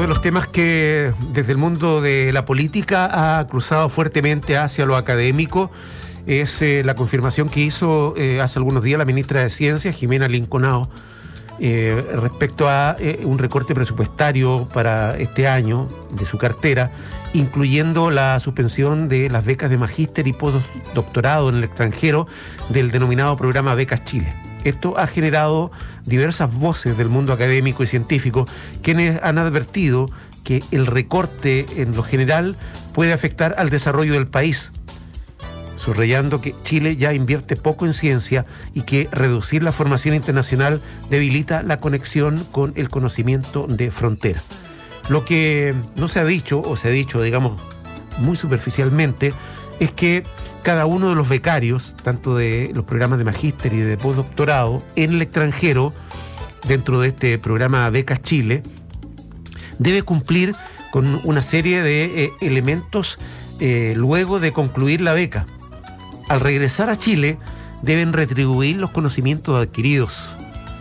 de los temas que desde el mundo de la política ha cruzado fuertemente hacia lo académico es la confirmación que hizo hace algunos días la ministra de Ciencias, Jimena Linconao, respecto a un recorte presupuestario para este año de su cartera, incluyendo la suspensión de las becas de magíster y postdoctorado en el extranjero del denominado programa Becas Chile. Esto ha generado diversas voces del mundo académico y científico, quienes han advertido que el recorte en lo general puede afectar al desarrollo del país, subrayando que Chile ya invierte poco en ciencia y que reducir la formación internacional debilita la conexión con el conocimiento de frontera. Lo que no se ha dicho, o se ha dicho, digamos, muy superficialmente, es que cada uno de los becarios, tanto de los programas de magíster y de postdoctorado en el extranjero, dentro de este programa Becas Chile, debe cumplir con una serie de elementos luego de concluir la beca. Al regresar a Chile, deben retribuir los conocimientos adquiridos.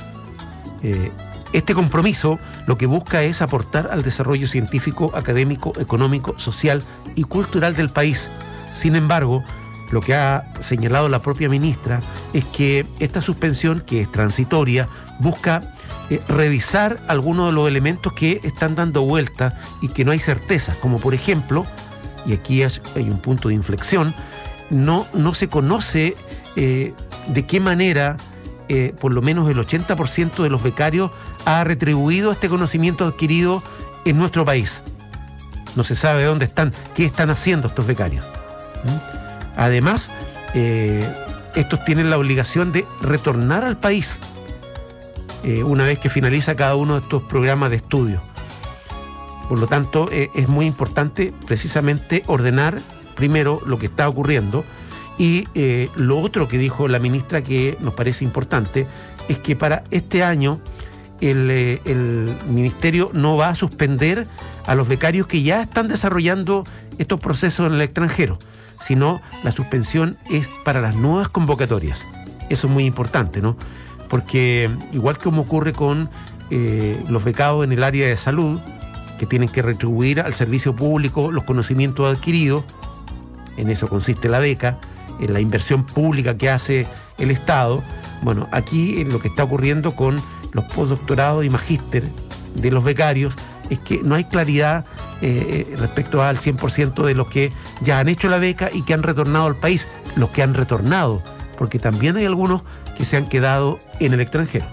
Este compromiso lo que busca es aportar al desarrollo científico, académico, económico, social y cultural del país. Sin embargo, lo que ha señalado la propia ministra es que esta suspensión, que es transitoria, busca revisar algunos de los elementos que están dando vuelta y que no hay certeza, como por ejemplo, y aquí hay un punto de inflexión, no se conoce de qué manera por lo menos el 80% de los becarios ha retribuido este conocimiento adquirido en nuestro país. No se sabe dónde están, qué están haciendo estos becarios. Además, estos tienen la obligación de retornar al país una vez que finaliza cada uno de estos programas de estudio. Por lo tanto, es muy importante precisamente ordenar primero lo que está ocurriendo y lo otro que dijo la ministra que nos parece importante es que para este año el ministerio no va a suspender a los becarios que ya están desarrollando estos procesos en el extranjero, sino la suspensión es para las nuevas convocatorias. Eso es muy importante, ¿no? Porque igual que como ocurre con los becados en el área de salud, que tienen que retribuir al servicio público los conocimientos adquiridos, en eso consiste la beca, en la inversión pública que hace el Estado. Bueno, aquí lo que está ocurriendo con los postdoctorados y magíster de los becarios es que no hay claridad respecto al 100% de los que ya han hecho la beca y que han retornado al país, los que han retornado, porque también hay algunos que se han quedado en el extranjero.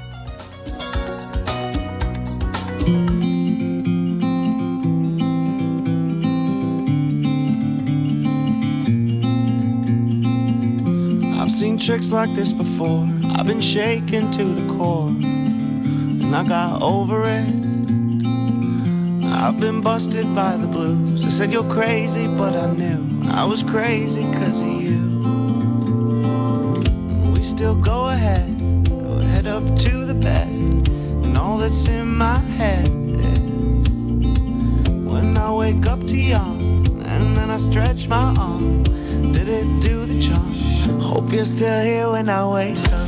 I've seen tricks like this before. I've been shaken to the core, and I got over it. I've been busted by the blues. They said you're crazy, but I knew I was crazy 'cause of you. We still go ahead, head up to the bed, and all that's in my head is when I wake up to yawn, and then I stretch my arm. Did it do the charm? Hope you're still here when I wake up.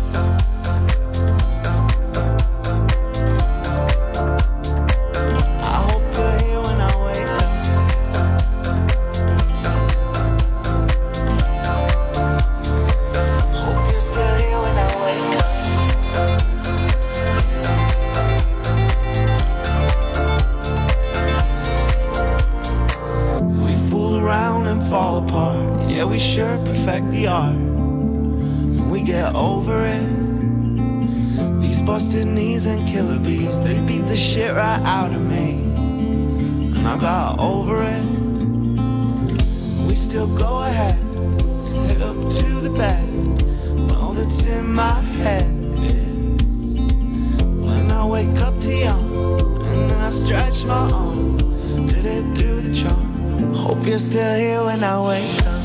Perfect the art, and we get over it. These busted knees and killer bees, they beat the shit right out of me, and I got over it. We still go ahead, head up to the bed, and all that's in my head is when I wake up to yawn, and then I stretch my arm. Did it do the charm? Hope you're still here when I wake up.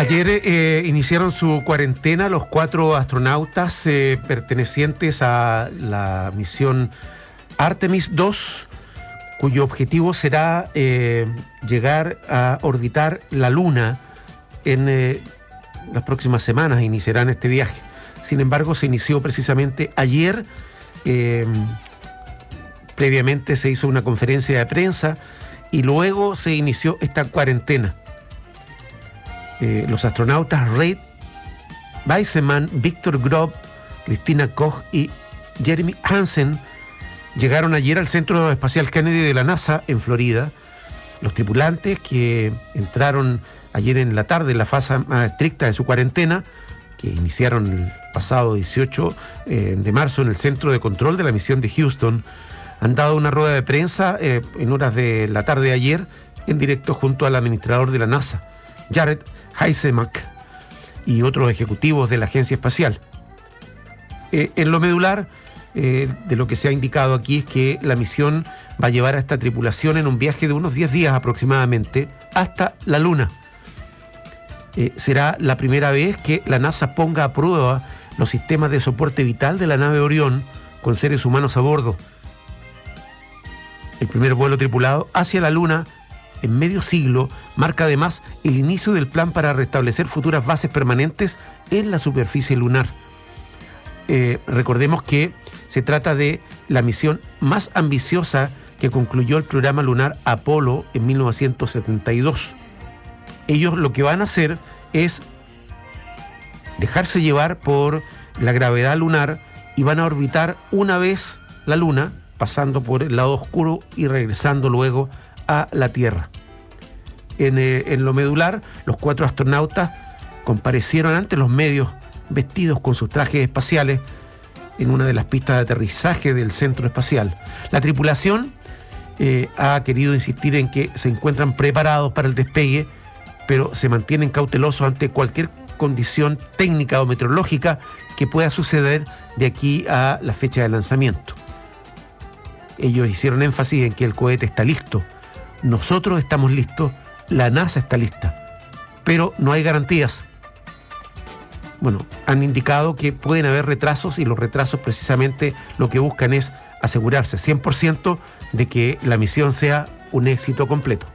Ayer iniciaron su cuarentena los 4 astronautas pertenecientes a la misión Artemis II, cuyo objetivo será llegar a orbitar la Luna en las próximas semanas. Iniciarán este viaje. Sin embargo, se inició precisamente ayer. Previamente se hizo una conferencia de prensa y luego se inició esta cuarentena. Los astronautas Reid Weissemann, Victor Grob, Christina Koch y Jeremy Hansen llegaron ayer al Centro Espacial Kennedy de la NASA en Florida. Los tripulantes que entraron ayer en la tarde en la fase más estricta de su cuarentena, que iniciaron el pasado 18 de marzo en el Centro de Control de la misión de Houston, han dado una rueda de prensa en horas de la tarde de ayer en directo junto al administrador de la NASA, Jared Isaacman, y otros ejecutivos de la agencia espacial. En lo medular de lo que se ha indicado aquí es que la misión va a llevar a esta tripulación en un viaje de unos 10 días aproximadamente hasta la Luna. Será la primera vez que la NASA ponga a prueba los sistemas de soporte vital de la nave Orión con seres humanos a bordo. El primer vuelo tripulado hacia la Luna en medio siglo marca además el inicio del plan para restablecer futuras bases permanentes en la superficie lunar. Recordemos que se trata de la misión más ambiciosa que concluyó el programa lunar Apolo en 1972. Ellos lo que van a hacer es dejarse llevar por la gravedad lunar y van a orbitar una vez la Luna, pasando por el lado oscuro y regresando luego a la Tierra. En lo medular, los 4 astronautas comparecieron ante los medios vestidos con sus trajes espaciales en una de las pistas de aterrizaje del centro espacial. La tripulación ha querido insistir en que se encuentran preparados para el despegue, pero se mantienen cautelosos ante cualquier condición técnica o meteorológica que pueda suceder de aquí a la fecha de lanzamiento. Ellos hicieron énfasis en que el cohete está listo, nosotros estamos listos, la NASA está lista, pero no hay garantías. Bueno, han indicado que pueden haber retrasos y los retrasos precisamente lo que buscan es asegurarse 100% de que la misión sea un éxito completo.